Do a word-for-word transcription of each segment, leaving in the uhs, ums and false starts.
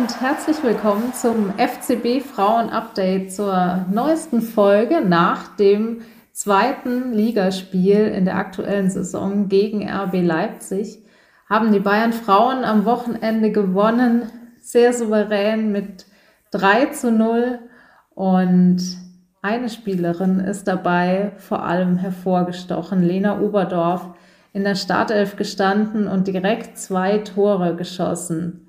und herzlich willkommen zum F C B Frauen Update zur neuesten Folge nach dem zweiten Ligaspiel in der aktuellen Saison gegen R B Leipzig. Haben die Bayern Frauen am Wochenende gewonnen, sehr souverän mit drei zu null, und eine Spielerin ist dabei vor allem hervorgestochen, Lena Oberdorf, in der Startelf gestanden und direkt zwei Tore geschossen.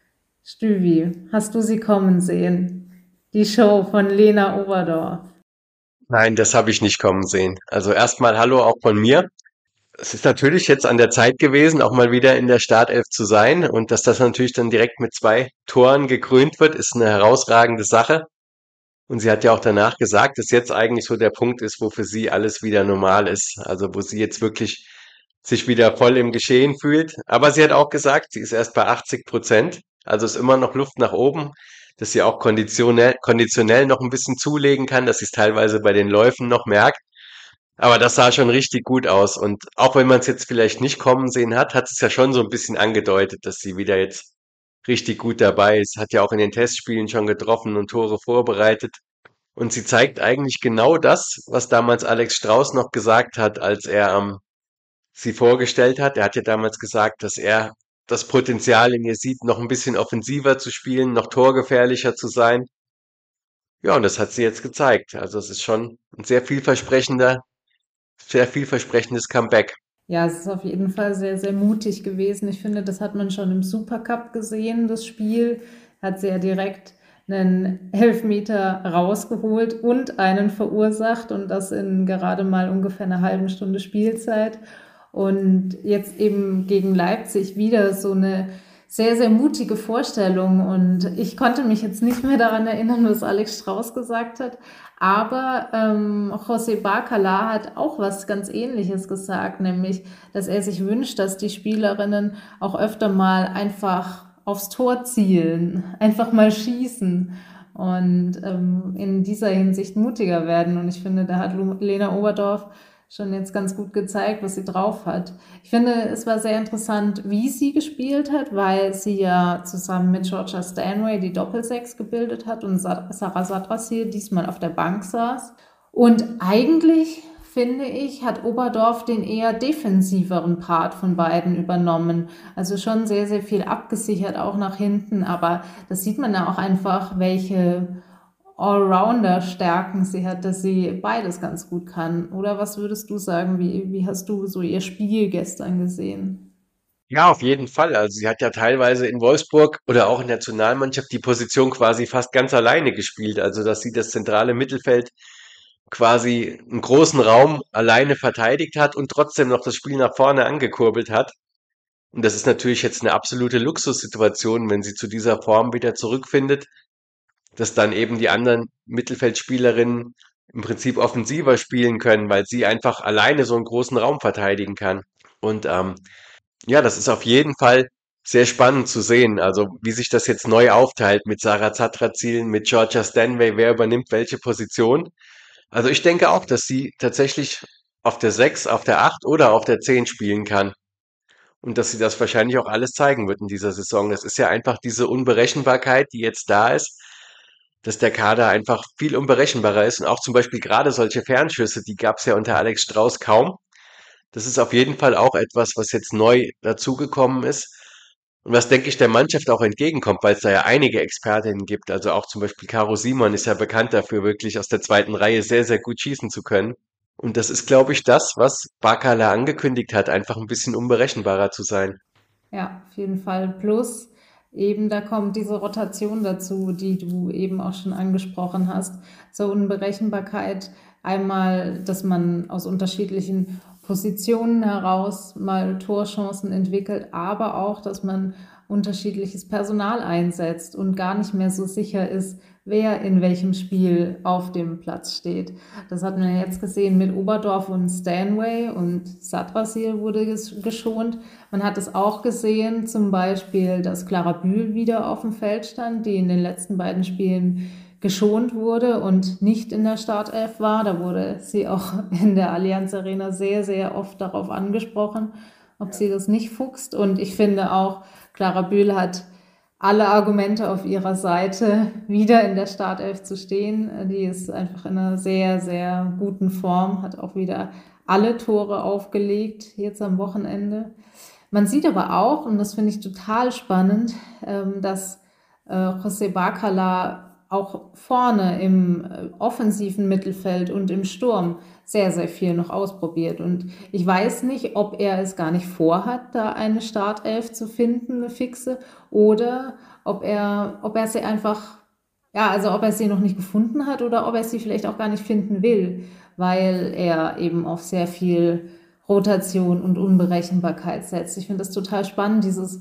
Stüvi, hast du sie kommen sehen? Die Show von Lena Oberdorf. Nein, das habe ich nicht kommen sehen. Also erstmal hallo auch von mir. Es ist natürlich jetzt an der Zeit gewesen, auch mal wieder in der Startelf zu sein. Und dass das natürlich dann direkt mit zwei Toren gekrönt wird, ist eine herausragende Sache. Und sie hat ja auch danach gesagt, dass jetzt eigentlich so der Punkt ist, wo für sie alles wieder normal ist. Also wo sie jetzt wirklich sich wieder voll im Geschehen fühlt. Aber sie hat auch gesagt, sie ist erst bei achtzig Prozent. Also ist immer noch Luft nach oben, dass sie auch konditionell, konditionell noch ein bisschen zulegen kann, dass sie es teilweise bei den Läufen noch merkt. Aber das sah schon richtig gut aus. Und auch wenn man es jetzt vielleicht nicht kommen sehen hat, hat es ja schon so ein bisschen angedeutet, dass sie wieder jetzt richtig gut dabei ist. Hat ja auch in den Testspielen schon getroffen und Tore vorbereitet. Und sie zeigt eigentlich genau das, was damals Alex Strauß noch gesagt hat, als er ähm, sie vorgestellt hat. Er hat ja damals gesagt, dass er das Potenzial in ihr sieht, noch ein bisschen offensiver zu spielen, noch torgefährlicher zu sein. Ja, und das hat sie jetzt gezeigt. Also es ist schon ein sehr vielversprechender, sehr vielversprechendes Comeback. Ja, es ist auf jeden Fall sehr, sehr mutig gewesen. Ich finde, das hat man schon im Supercup gesehen, das Spiel. Hat sie ja direkt einen Elfmeter rausgeholt und einen verursacht, und das in gerade mal ungefähr einer halben Stunde Spielzeit. Und jetzt eben gegen Leipzig wieder so eine sehr, sehr mutige Vorstellung. Und ich konnte mich jetzt nicht mehr daran erinnern, was Alex Strauß gesagt hat. Aber ähm, José Bacala hat auch was ganz Ähnliches gesagt, nämlich, dass er sich wünscht, dass die Spielerinnen auch öfter mal einfach aufs Tor zielen, einfach mal schießen und ähm, in dieser Hinsicht mutiger werden. Und ich finde, da hat Lena Oberdorf schon jetzt ganz gut gezeigt, was sie drauf hat. Ich finde, es war sehr interessant, wie sie gespielt hat, weil sie ja zusammen mit Georgia Stanway die Doppelsechs gebildet hat und Sarah Sadrasil diesmal auf der Bank saß. Und eigentlich, finde ich, hat Oberdorf den eher defensiveren Part von beiden übernommen. Also schon sehr, sehr viel abgesichert, auch nach hinten. Aber das sieht man ja auch einfach, welche Allrounder-Stärken sie hat, dass sie beides ganz gut kann. Oder was würdest du sagen? Wie, wie hast du so ihr Spiel gestern gesehen? Ja, auf jeden Fall. Also sie hat ja teilweise in Wolfsburg oder auch in der Nationalmannschaft die Position quasi fast ganz alleine gespielt. Also dass sie das zentrale Mittelfeld quasi einen großen Raum alleine verteidigt hat und trotzdem noch das Spiel nach vorne angekurbelt hat. Und das ist natürlich jetzt eine absolute Luxussituation, wenn sie zu dieser Form wieder zurückfindet, dass dann eben die anderen Mittelfeldspielerinnen im Prinzip offensiver spielen können, weil sie einfach alleine so einen großen Raum verteidigen kann. Und ähm, ja, das ist auf jeden Fall sehr spannend zu sehen, also wie sich das jetzt neu aufteilt mit Sarah Zatrazil, mit Georgia Stanway, wer übernimmt welche Position. Also ich denke auch, dass sie tatsächlich auf der sechs, auf der acht oder auf der zehn spielen kann. Und dass sie das wahrscheinlich auch alles zeigen wird in dieser Saison. Es ist ja einfach diese Unberechenbarkeit, die jetzt da ist, dass der Kader einfach viel unberechenbarer ist. Und auch zum Beispiel gerade solche Fernschüsse, die gab es ja unter Alex Strauß kaum. Das ist auf jeden Fall auch etwas, was jetzt neu dazugekommen ist. Und was, denke ich, der Mannschaft auch entgegenkommt, weil es da ja einige Expertinnen gibt. Also auch zum Beispiel Caro Simon ist ja bekannt dafür, wirklich aus der zweiten Reihe sehr, sehr gut schießen zu können. Und das ist, glaube ich, das, was Bakala angekündigt hat, einfach ein bisschen unberechenbarer zu sein. Ja, auf jeden Fall. Plus eben, da kommt diese Rotation dazu, die du eben auch schon angesprochen hast. Zur Unberechenbarkeit. Einmal, dass man aus unterschiedlichen Positionen heraus mal Torchancen entwickelt, aber auch, dass man unterschiedliches Personal einsetzt und gar nicht mehr so sicher ist, wer in welchem Spiel auf dem Platz steht. Das hat man jetzt gesehen mit Oberdorf und Stanway, und Sadrasil wurde geschont. Man hat es auch gesehen, zum Beispiel, dass Clara Bühl wieder auf dem Feld stand, die in den letzten beiden Spielen geschont wurde und nicht in der Startelf war. Da wurde sie auch in der Allianz Arena sehr, sehr oft darauf angesprochen, ob sie das nicht fuchst. Und ich finde auch, Clara Bühl hat alle Argumente auf ihrer Seite, wieder in der Startelf zu stehen. Die ist einfach in einer sehr, sehr guten Form, hat auch wieder alle Tore aufgelegt jetzt am Wochenende. Man sieht aber auch, und das finde ich total spannend, ähm, dass äh, José Bacala auch vorne im äh, offensiven Mittelfeld und im Sturm sehr, sehr viel noch ausprobiert. Und ich weiß nicht, ob er es gar nicht vorhat, da eine Startelf zu finden, eine fixe, oder ob er, ob er sie einfach, ja, also ob er sie noch nicht gefunden hat oder ob er sie vielleicht auch gar nicht finden will, weil er eben auf sehr viel Rotation und Unberechenbarkeit setzt. Ich finde das total spannend, dieses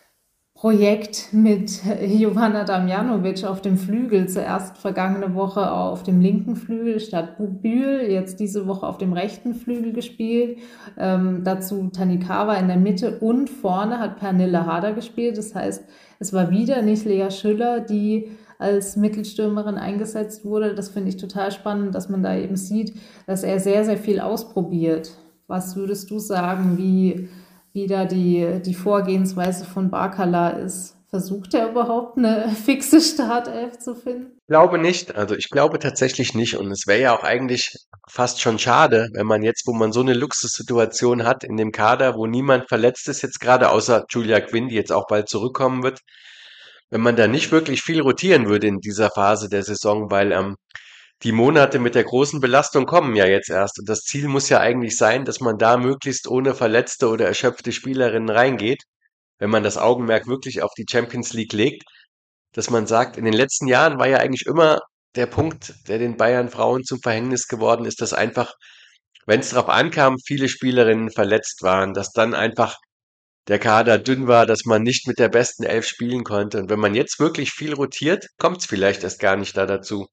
Projekt mit Jovana Damjanovic auf dem Flügel. Zuerst vergangene Woche auf dem linken Flügel statt Bühl, jetzt diese Woche auf dem rechten Flügel gespielt. Ähm, dazu Tanikawa in der Mitte und vorne hat Pernille Harder gespielt. Das heißt, es war wieder nicht Lea Schüller, die als Mittelstürmerin eingesetzt wurde. Das finde ich total spannend, dass man da eben sieht, dass er sehr, sehr viel ausprobiert. Was würdest du sagen, wie wie da die, die Vorgehensweise von Bacala ist? Versucht er überhaupt eine fixe Startelf zu finden? Ich glaube nicht, also ich glaube tatsächlich nicht. Und es wäre ja auch eigentlich fast schon schade, wenn man jetzt, wo man so eine Luxussituation hat in dem Kader, wo niemand verletzt ist, jetzt gerade außer Julia Quinn, die jetzt auch bald zurückkommen wird, wenn man da nicht wirklich viel rotieren würde in dieser Phase der Saison, weil ähm, die Monate mit der großen Belastung kommen ja jetzt erst. Und das Ziel muss ja eigentlich sein, dass man da möglichst ohne verletzte oder erschöpfte Spielerinnen reingeht, wenn man das Augenmerk wirklich auf die Champions League legt, dass man sagt, in den letzten Jahren war ja eigentlich immer der Punkt, der den Bayern Frauen zum Verhängnis geworden ist, dass einfach, wenn es darauf ankam, viele Spielerinnen verletzt waren, dass dann einfach der Kader dünn war, dass man nicht mit der besten Elf spielen konnte. Und wenn man jetzt wirklich viel rotiert, kommt es vielleicht erst gar nicht da dazu.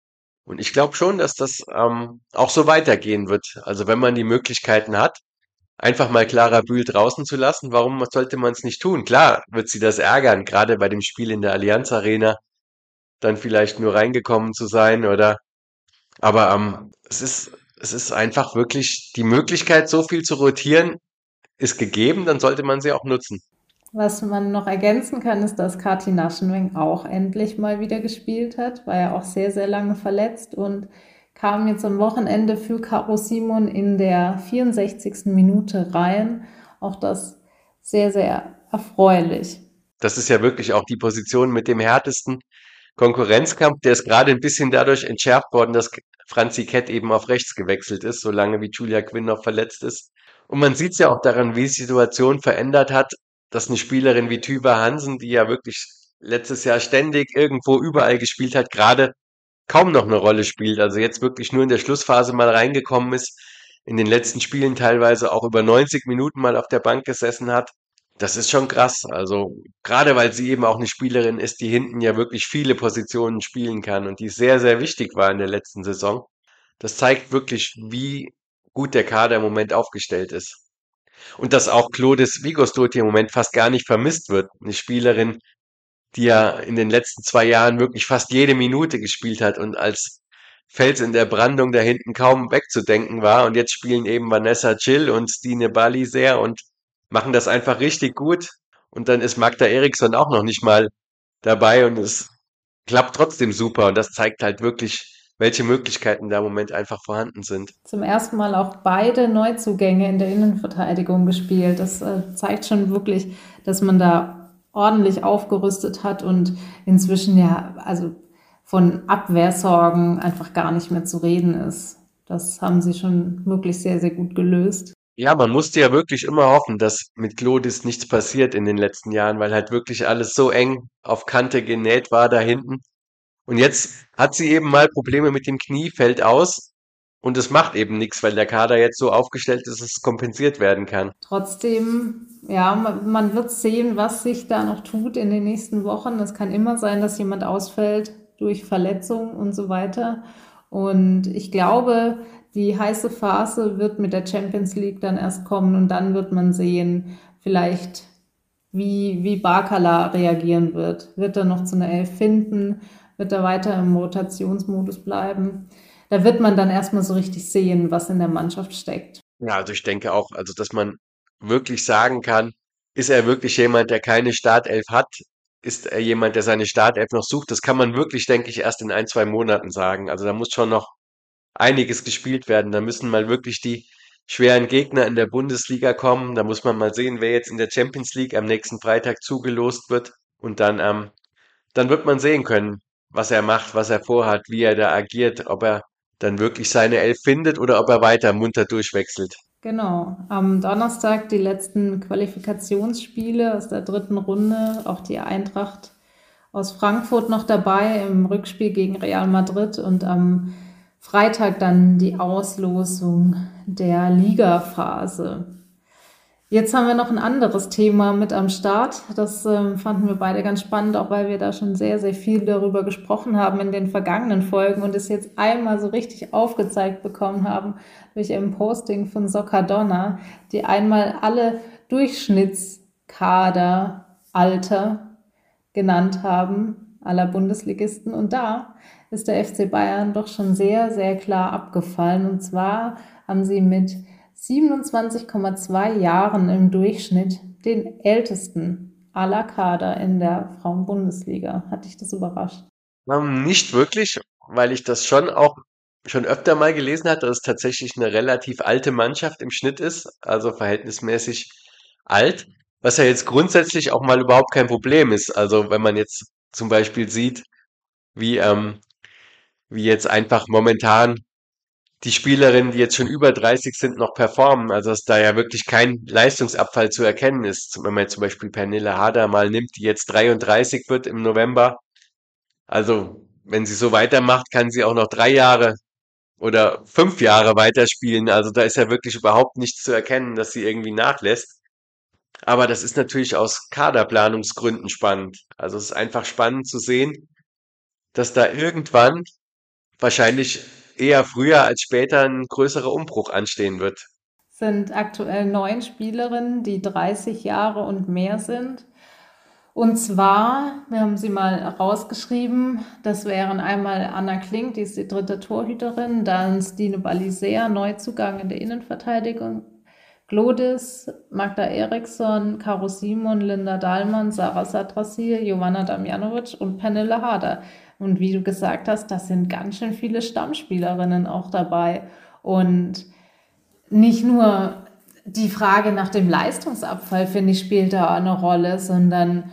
Und ich glaube schon, dass das ähm, auch so weitergehen wird. Also wenn man die Möglichkeiten hat, einfach mal Clara Bühl draußen zu lassen, warum sollte man es nicht tun? Klar wird sie das ärgern, gerade bei dem Spiel in der Allianz Arena, dann vielleicht nur reingekommen zu sein oder, aber ähm, es ist, es ist einfach wirklich die Möglichkeit, so viel zu rotieren, ist gegeben, dann sollte man sie auch nutzen. Was man noch ergänzen kann, ist, dass Kati Naschenweng auch endlich mal wieder gespielt hat, war ja auch sehr, sehr lange verletzt und kam jetzt am Wochenende für Caro Simon in der vierundsechzigsten Minute rein. Auch das sehr, sehr erfreulich. Das ist ja wirklich auch die Position mit dem härtesten Konkurrenzkampf. Der ist gerade ein bisschen dadurch entschärft worden, dass Franzi Kett eben auf rechts gewechselt ist, solange wie Julia Quinn noch verletzt ist. Und man sieht es ja auch daran, wie sich die Situation verändert hat, dass eine Spielerin wie Tuva Hansen, die ja wirklich letztes Jahr ständig irgendwo überall gespielt hat, gerade kaum noch eine Rolle spielt. Also jetzt wirklich nur in der Schlussphase mal reingekommen ist, in den letzten Spielen teilweise auch über neunzig Minuten mal auf der Bank gesessen hat. Das ist schon krass. Also gerade weil sie eben auch eine Spielerin ist, die hinten ja wirklich viele Positionen spielen kann und die sehr, sehr wichtig war in der letzten Saison. Das zeigt wirklich, wie gut der Kader im Moment aufgestellt ist. Und dass auch Clovis Vigosdotti im Moment fast gar nicht vermisst wird. Eine Spielerin, die ja in den letzten zwei Jahren wirklich fast jede Minute gespielt hat und als Fels in der Brandung da hinten kaum wegzudenken war. Und jetzt spielen eben Vanessa Chill und Stine Bali sehr und machen das einfach richtig gut. Und dann ist Magda Eriksson auch noch nicht mal dabei und es klappt trotzdem super. Und das zeigt halt wirklich, welche Möglichkeiten da im Moment einfach vorhanden sind. Zum ersten Mal auch beide Neuzugänge in der Innenverteidigung gespielt. Das äh, zeigt schon wirklich, dass man da ordentlich aufgerüstet hat und inzwischen ja, also von Abwehrsorgen einfach gar nicht mehr zu reden ist. Das haben sie schon wirklich sehr, sehr gut gelöst. Ja, man musste ja wirklich immer hoffen, dass mit Clodis nichts passiert in den letzten Jahren, weil halt wirklich alles so eng auf Kante genäht war da hinten. Und jetzt hat sie eben mal Probleme mit dem Knie, fällt aus und es macht eben nichts, weil der Kader jetzt so aufgestellt ist, dass es kompensiert werden kann. Trotzdem, ja, man, man wird sehen, was sich da noch tut in den nächsten Wochen. Es kann immer sein, dass jemand ausfällt durch Verletzung und so weiter. Und ich glaube, die heiße Phase wird mit der Champions League dann erst kommen und dann wird man sehen, vielleicht wie, wie Barkala reagieren wird. Wird er noch zu einer Elf finden? Wird er weiter im Rotationsmodus bleiben? Da wird man dann erstmal so richtig sehen, was in der Mannschaft steckt. Ja, also ich denke auch, also dass man wirklich sagen kann, ist er wirklich jemand, der keine Startelf hat? ist er jemand, der seine Startelf noch sucht? Das kann man wirklich, denke ich, erst in ein, zwei Monaten sagen. Also da muss schon noch einiges gespielt werden. Da müssen mal wirklich die schweren Gegner in der Bundesliga kommen. Da muss man mal sehen, wer jetzt in der Champions League am nächsten Freitag zugelost wird. Und dann, ähm, dann wird man sehen können, was er macht, was er vorhat, wie er da agiert, ob er dann wirklich seine Elf findet oder ob er weiter munter durchwechselt. Genau. Am Donnerstag die letzten Qualifikationsspiele aus der dritten Runde. Auch die Eintracht aus Frankfurt noch dabei im Rückspiel gegen Real Madrid und am Freitag dann die Auslosung der Ligaphase. Jetzt haben wir noch ein anderes Thema mit am Start. Das ähm, fanden wir beide ganz spannend, auch weil wir da schon sehr, sehr viel darüber gesprochen haben in den vergangenen Folgen und es jetzt einmal so richtig aufgezeigt bekommen haben durch ein Posting von Soccadonna, die einmal alle Durchschnittskader, Alter genannt haben, aller Bundesligisten. Und da ist der F C Bayern doch schon sehr, sehr klar abgefallen. Und zwar haben sie mit siebenundzwanzig Komma zwei Jahren im Durchschnitt den ältesten aller Kader in der Frauen-Bundesliga. Hat dich das überrascht? Ähm, nicht wirklich, weil ich das schon auch schon öfter mal gelesen hatte, dass es tatsächlich eine relativ alte Mannschaft im Schnitt ist, also verhältnismäßig alt, was ja jetzt grundsätzlich auch mal überhaupt kein Problem ist. Also wenn man jetzt zum Beispiel sieht, wie, ähm, wie jetzt einfach momentan die Spielerinnen, die jetzt schon über dreißig sind, noch performen, also dass da ja wirklich kein Leistungsabfall zu erkennen ist. Wenn man jetzt zum Beispiel Pernille Harder mal nimmt, die jetzt dreiunddreißig wird im November, also, wenn sie so weitermacht, kann sie auch noch drei Jahre oder fünf Jahre weiterspielen. Also, da ist ja wirklich überhaupt nichts zu erkennen, dass sie irgendwie nachlässt. Aber das ist natürlich aus Kaderplanungsgründen spannend. Also, es ist einfach spannend zu sehen, dass da irgendwann, wahrscheinlich eher früher als später, ein größerer Umbruch anstehen wird. Sind aktuell neun Spielerinnen, die dreißig Jahre und mehr sind. Und zwar, wir haben sie mal rausgeschrieben, das wären einmal Anna Klink, die ist die dritte Torhüterin, dann Stine Balisea, Neuzugang in der Innenverteidigung, Glodis, Magda Eriksson, Caro Simon, Linda Dahlmann, Sarah Satrasil, Jovanna Damjanovic und Pernille Harder. Und wie du gesagt hast, das sind ganz schön viele Stammspielerinnen auch dabei. Und nicht nur die Frage nach dem Leistungsabfall, finde ich, spielt da eine Rolle, sondern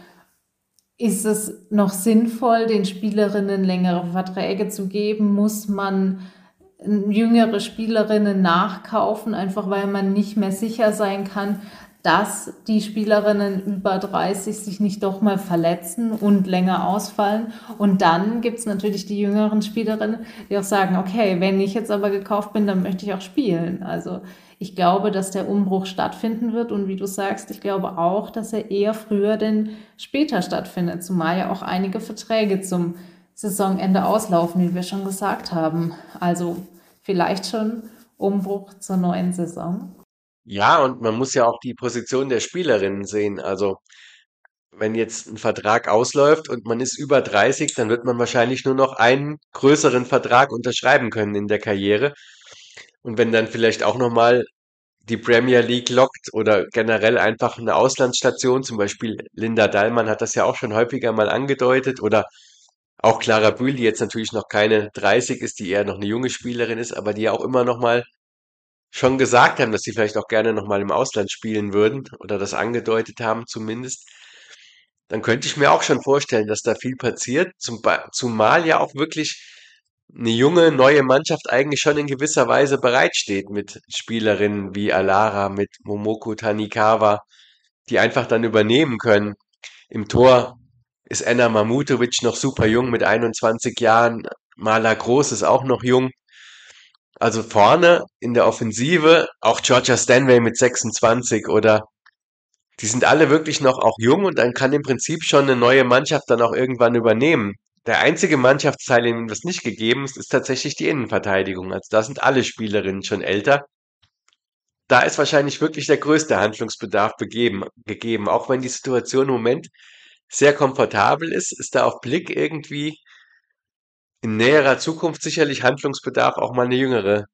ist es noch sinnvoll, den Spielerinnen längere Verträge zu geben? Muss man jüngere Spielerinnen nachkaufen, einfach weil man nicht mehr sicher sein kann, dass die Spielerinnen über dreißig sich nicht doch mal verletzen und länger ausfallen? Und dann gibt es natürlich die jüngeren Spielerinnen, die auch sagen, okay, wenn ich jetzt aber gekauft bin, dann möchte ich auch spielen. Also ich glaube, dass der Umbruch stattfinden wird und wie du sagst, ich glaube auch, dass er eher früher denn später stattfindet, zumal ja auch einige Verträge zum Saisonende auslaufen, wie wir schon gesagt haben. Also vielleicht schon Umbruch zur neuen Saison. Ja, und man muss ja auch die Position der Spielerinnen sehen. Also, wenn jetzt ein Vertrag ausläuft und man ist über dreißig, dann wird man wahrscheinlich nur noch einen größeren Vertrag unterschreiben können in der Karriere. Und wenn dann vielleicht auch noch mal die Premier League lockt oder generell einfach eine Auslandsstation, zum Beispiel Linda Dallmann hat das ja auch schon häufiger mal angedeutet oder auch Clara Bühl, die jetzt natürlich noch keine dreißig ist, die eher noch eine junge Spielerin ist, aber die ja auch immer noch mal schon gesagt haben, dass sie vielleicht auch gerne noch mal im Ausland spielen würden oder das angedeutet haben zumindest. Dann könnte ich mir auch schon vorstellen, dass da viel passiert, zum, Ba- zumal ja auch wirklich eine junge, neue Mannschaft eigentlich schon in gewisser Weise bereitsteht mit Spielerinnen wie Alara, mit Momoko Tanikawa, die einfach dann übernehmen können. Im Tor ist Enna Mamutovic noch super jung mit einundzwanzig Jahren. Marla Groß ist auch noch jung. Also vorne in der Offensive auch Georgia Stanway mit sechsundzwanzig oder die sind alle wirklich noch auch jung und dann kann im Prinzip schon eine neue Mannschaft dann auch irgendwann übernehmen. Der einzige Mannschaftsteil, dem das nicht gegeben ist, ist tatsächlich die Innenverteidigung. Also da sind alle Spielerinnen schon älter. Da ist wahrscheinlich wirklich der größte Handlungsbedarf begeben, gegeben. Auch wenn die Situation im Moment sehr komfortabel ist, ist da auf Blick irgendwie in näherer Zukunft sicherlich Handlungsbedarf, auch mal eine jüngere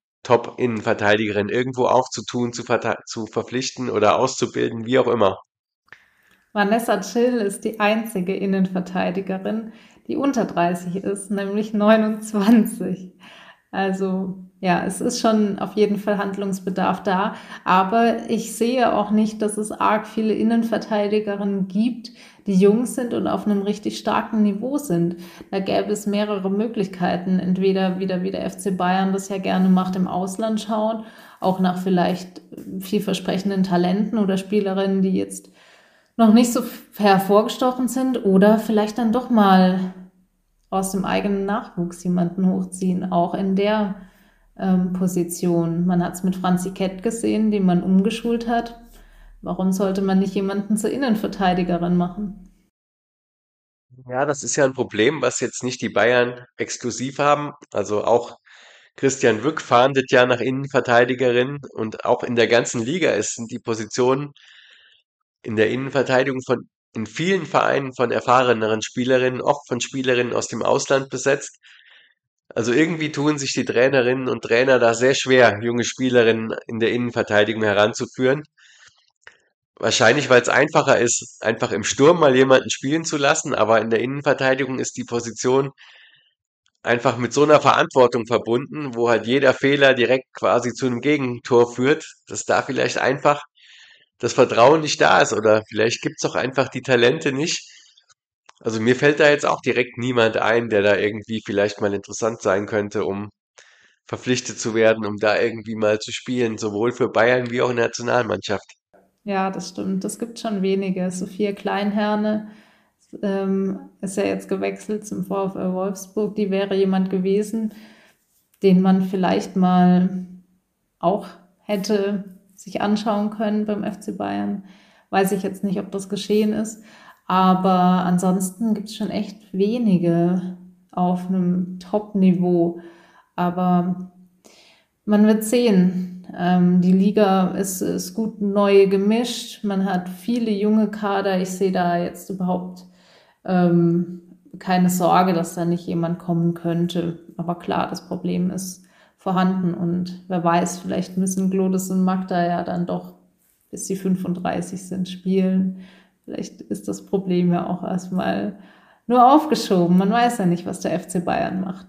Top-Innenverteidigerin irgendwo aufzutun, zu, verta- zu verpflichten oder auszubilden, wie auch immer. Vanessa Chill ist die einzige Innenverteidigerin, die unter dreißig ist, nämlich neunundzwanzig. Also ja, es ist schon auf jeden Fall Handlungsbedarf da, aber ich sehe auch nicht, dass es arg viele Innenverteidigerinnen gibt, die jung sind und auf einem richtig starken Niveau sind. Da gäbe es mehrere Möglichkeiten, entweder wieder wie der F C Bayern das ja gerne macht, im Ausland schauen, auch nach vielleicht vielversprechenden Talenten oder Spielerinnen, die jetzt noch nicht so hervorgestochen sind, oder vielleicht dann doch mal aus dem eigenen Nachwuchs jemanden hochziehen, auch in der ähm, Position. Man hat es mit Franzi Kett gesehen, die man umgeschult hat. Warum sollte man nicht jemanden zur Innenverteidigerin machen? Ja, das ist ja ein Problem, was jetzt nicht die Bayern exklusiv haben. Also auch Christian Wück fahndet ja nach Innenverteidigerin und auch in der ganzen Liga ist, sind die Positionen in der Innenverteidigung von in vielen Vereinen von erfahreneren Spielerinnen, oft von Spielerinnen aus dem Ausland besetzt. Also irgendwie tun sich die Trainerinnen und Trainer da sehr schwer, junge Spielerinnen in der Innenverteidigung heranzuführen. Wahrscheinlich, weil es einfacher ist, einfach im Sturm mal jemanden spielen zu lassen, aber in der Innenverteidigung ist die Position einfach mit so einer Verantwortung verbunden, wo halt jeder Fehler direkt quasi zu einem Gegentor führt, dass da vielleicht einfach das Vertrauen nicht da ist oder vielleicht gibt's auch einfach die Talente nicht. Also mir fällt da jetzt auch direkt niemand ein, der da irgendwie vielleicht mal interessant sein könnte, um verpflichtet zu werden, um da irgendwie mal zu spielen, sowohl für Bayern wie auch in der Nationalmannschaft. Ja, das stimmt. Es gibt schon wenige. Sophia Kleinherne ähm, ist ja jetzt gewechselt zum VfL Wolfsburg. Die wäre jemand gewesen, den man vielleicht mal auch hätte sich anschauen können beim F C Bayern. Weiß ich jetzt nicht, ob das geschehen ist. Aber ansonsten gibt es schon echt wenige auf einem Top-Niveau. Aber man wird sehen. Ähm, die Liga ist, ist gut neu gemischt. Man hat viele junge Kader. Ich sehe da jetzt überhaupt ähm, keine Sorge, dass da nicht jemand kommen könnte. Aber klar, das Problem ist vorhanden. Und wer weiß, vielleicht müssen Glodis und Magda ja dann doch, bis sie fünfunddreißig sind, spielen. Vielleicht ist das Problem ja auch erstmal nur aufgeschoben. Man weiß ja nicht, was der F C Bayern macht.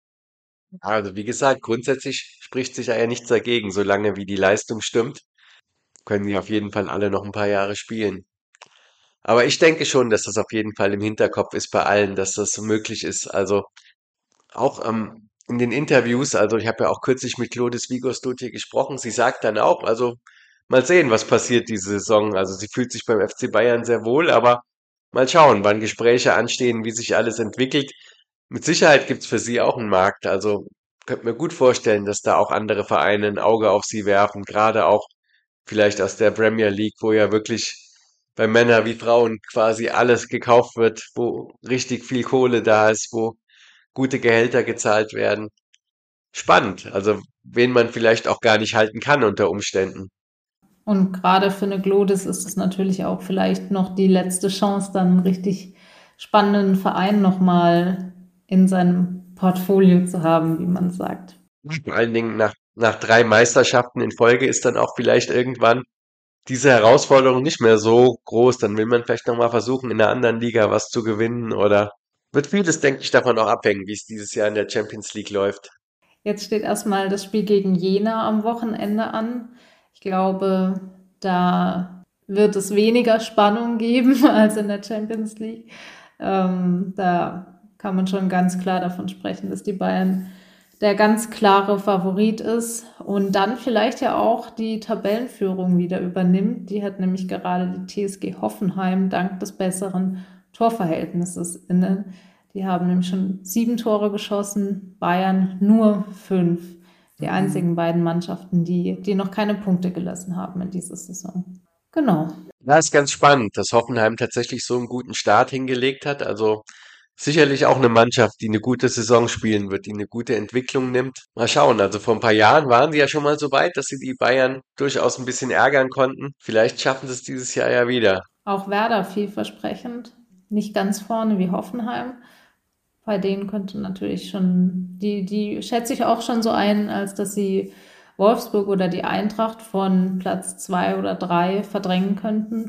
Also wie gesagt, grundsätzlich spricht sich da ja nichts dagegen. Solange wie die Leistung stimmt, können die auf jeden Fall alle noch ein paar Jahre spielen. Aber ich denke schon, dass das auf jeden Fall im Hinterkopf ist bei allen, dass das so möglich ist. Also auch ähm, in den Interviews, also ich habe ja auch kürzlich mit Clovis Vigos-Dottir gesprochen, sie sagt dann auch, also mal sehen, was passiert diese Saison. Also sie fühlt sich beim F C Bayern sehr wohl, aber mal schauen, wann Gespräche anstehen, wie sich alles entwickelt. Mit Sicherheit gibt's für sie auch einen Markt. Also könnte mir gut vorstellen, dass da auch andere Vereine ein Auge auf sie werfen, gerade auch vielleicht aus der Premier League, wo ja wirklich bei Männern wie Frauen quasi alles gekauft wird, wo richtig viel Kohle da ist, wo gute Gehälter gezahlt werden. Spannend, also wen man vielleicht auch gar nicht halten kann unter Umständen. Und gerade für eine Glodis ist es natürlich auch vielleicht noch die letzte Chance, dann einen richtig spannenden Verein nochmal in seinem Portfolio zu haben, wie man sagt. Vor allen Dingen nach, nach drei Meisterschaften in Folge ist dann auch vielleicht irgendwann diese Herausforderung nicht mehr so groß. Dann will man vielleicht nochmal versuchen, in einer anderen Liga was zu gewinnen oder wird vieles, denke ich, davon auch abhängen, wie es dieses Jahr in der Champions League läuft. Jetzt steht erstmal das Spiel gegen Jena am Wochenende an. Ich glaube, da wird es weniger Spannung geben als in der Champions League. Ähm, da kann man schon ganz klar davon sprechen, dass die Bayern der ganz klare Favorit ist und dann vielleicht ja auch die Tabellenführung wieder übernimmt. Die hat nämlich gerade die T S G Hoffenheim dank des besseren Torverhältnisses inne. Die haben nämlich schon sieben Tore geschossen, Bayern nur fünf. Die einzigen beiden Mannschaften, die, die noch keine Punkte gelassen haben in dieser Saison. Genau. Ja, ist ganz spannend, dass Hoffenheim tatsächlich so einen guten Start hingelegt hat. Also sicherlich auch eine Mannschaft, die eine gute Saison spielen wird, die eine gute Entwicklung nimmt. Mal schauen, also vor ein paar Jahren waren sie ja schon mal so weit, dass sie die Bayern durchaus ein bisschen ärgern konnten. Vielleicht schaffen sie es dieses Jahr ja wieder. Auch Werder vielversprechend. Nicht ganz vorne wie Hoffenheim. Bei denen könnte natürlich schon, die, die schätze ich auch schon so ein, als dass sie Wolfsburg oder die Eintracht von Platz zwei oder drei verdrängen könnten. Ich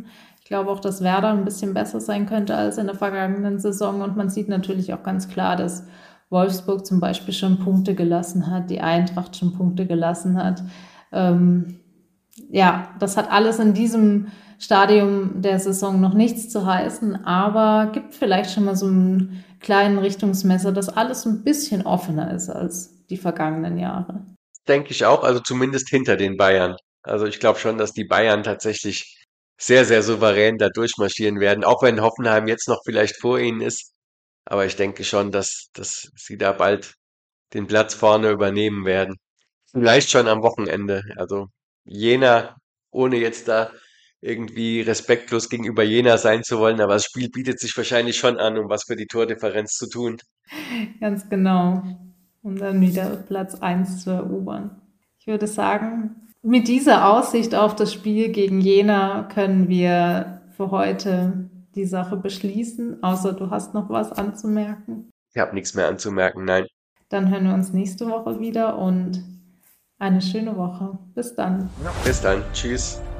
glaube auch, dass Werder ein bisschen besser sein könnte als in der vergangenen Saison. Und man sieht natürlich auch ganz klar, dass Wolfsburg zum Beispiel schon Punkte gelassen hat, die Eintracht schon Punkte gelassen hat. Ähm, ja, das hat alles in diesem Stadium der Saison noch nichts zu heißen, aber gibt vielleicht schon mal so einen kleinen Richtungsmesser, dass alles ein bisschen offener ist als die vergangenen Jahre. Denke ich auch, also zumindest hinter den Bayern. Also ich glaube schon, dass die Bayern tatsächlich sehr, sehr souverän da durchmarschieren werden, auch wenn Hoffenheim jetzt noch vielleicht vor ihnen ist. Aber ich denke schon, dass, dass sie da bald den Platz vorne übernehmen werden. Vielleicht schon am Wochenende. Also Jena, ohne jetzt da irgendwie respektlos gegenüber Jena sein zu wollen, aber das Spiel bietet sich wahrscheinlich schon an, um was für die Tordifferenz zu tun. Ganz genau. Und dann wieder Platz eins zu erobern. Ich würde sagen, mit dieser Aussicht auf das Spiel gegen Jena können wir für heute die Sache beschließen, außer du hast noch was anzumerken. Ich habe nichts mehr anzumerken, nein. Dann hören wir uns nächste Woche wieder und eine schöne Woche. Bis dann. Bis dann. Tschüss.